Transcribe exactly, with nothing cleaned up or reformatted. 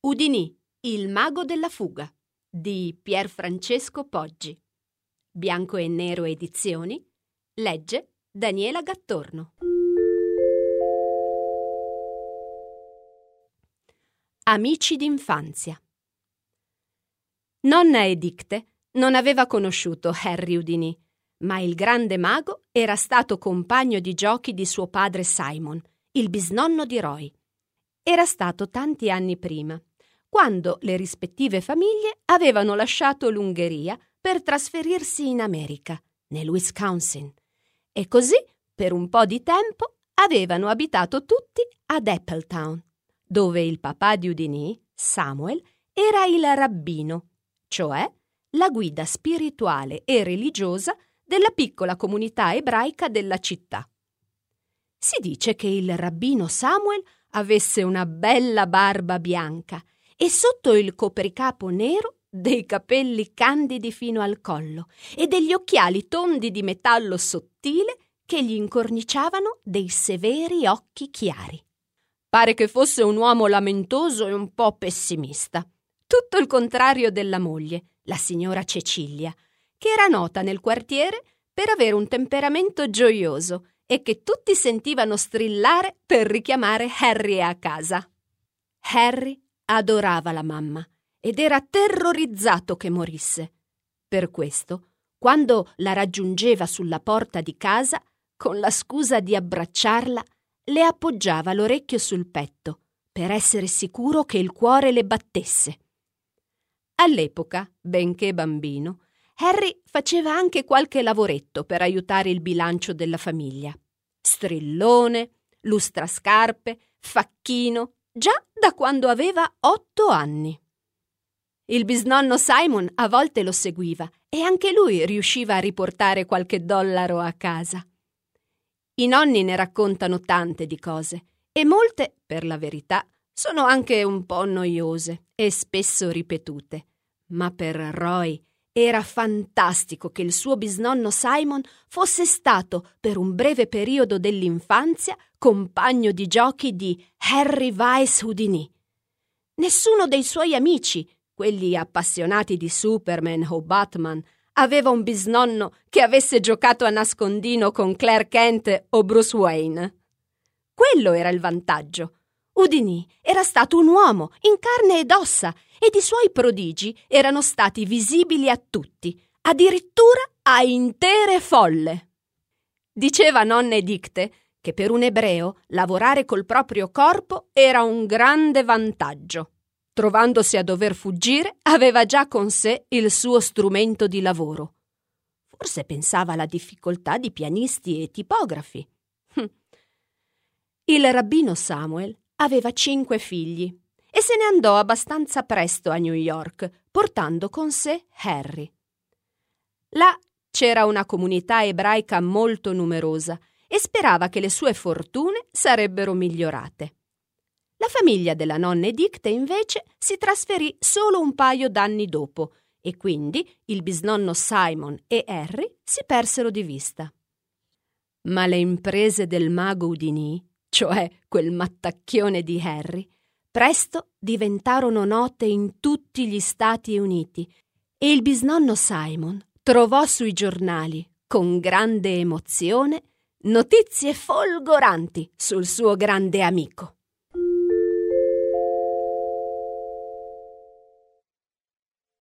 Houdini, il mago della fuga di Pier Francesco Poggi. Bianco e Nero Edizioni. Legge Daniela Gattorno. Amici d'infanzia. Nonna Edicte non aveva conosciuto Harry Houdini, ma il grande mago era stato compagno di giochi di suo padre Simon, il bisnonno di Roy. Era stato tanti anni prima, quando le rispettive famiglie avevano lasciato l'Ungheria per trasferirsi in America, nel Wisconsin, e così, per un po' di tempo, avevano abitato tutti ad Appletown, dove il papà di Houdini, Samuel, era il rabbino, cioè la guida spirituale e religiosa della piccola comunità ebraica della città. Si dice che il rabbino Samuel avesse una bella barba bianca e sotto il copricapo nero dei capelli candidi fino al collo e degli occhiali tondi di metallo sottile che gli incorniciavano dei severi occhi chiari. Pare che fosse un uomo lamentoso e un po' pessimista, tutto il contrario della moglie, la signora Cecilia, che era nota nel quartiere per avere un temperamento gioioso e che tutti sentivano strillare per richiamare Harry a casa. Harry adorava la mamma ed era terrorizzato che morisse. Per questo, quando la raggiungeva sulla porta di casa, con la scusa di abbracciarla, le appoggiava l'orecchio sul petto per essere sicuro che il cuore le battesse. All'epoca, benché bambino, Harry faceva anche qualche lavoretto per aiutare il bilancio della famiglia. Strillone, lustrascarpe, facchino, già da quando aveva otto anni. Il bisnonno Simon a volte lo seguiva e anche lui riusciva a riportare qualche dollaro a casa. I nonni ne raccontano tante di cose e molte, per la verità, sono anche un po' noiose e spesso ripetute. Ma per Roy era fantastico che il suo bisnonno Simon fosse stato, per un breve periodo dell'infanzia, compagno di giochi di Harry Weiss Houdini. Nessuno dei suoi amici, quelli appassionati di Superman o Batman, aveva un bisnonno che avesse giocato a nascondino con Clark Kent o Bruce Wayne. Quello era il vantaggio. Houdini era stato un uomo in carne ed ossa ed i suoi prodigi erano stati visibili a tutti, addirittura a intere folle. Diceva nonna Edicte che per un ebreo lavorare col proprio corpo era un grande vantaggio. Trovandosi a dover fuggire, aveva già con sé il suo strumento di lavoro. Forse pensava alla difficoltà di pianisti e tipografi. Il rabbino Samuel aveva cinque figli e se ne andò abbastanza presto a New York, portando con sé Harry. Là c'era una comunità ebraica molto numerosa e sperava che le sue fortune sarebbero migliorate. La famiglia della nonna Edicte, invece, si trasferì solo un paio d'anni dopo e quindi il bisnonno Simon e Harry si persero di vista. Ma le imprese del mago Houdini, cioè quel mattacchione di Harry, presto diventarono note in tutti gli Stati Uniti e il bisnonno Simon trovò sui giornali, con grande emozione, notizie folgoranti sul suo grande amico.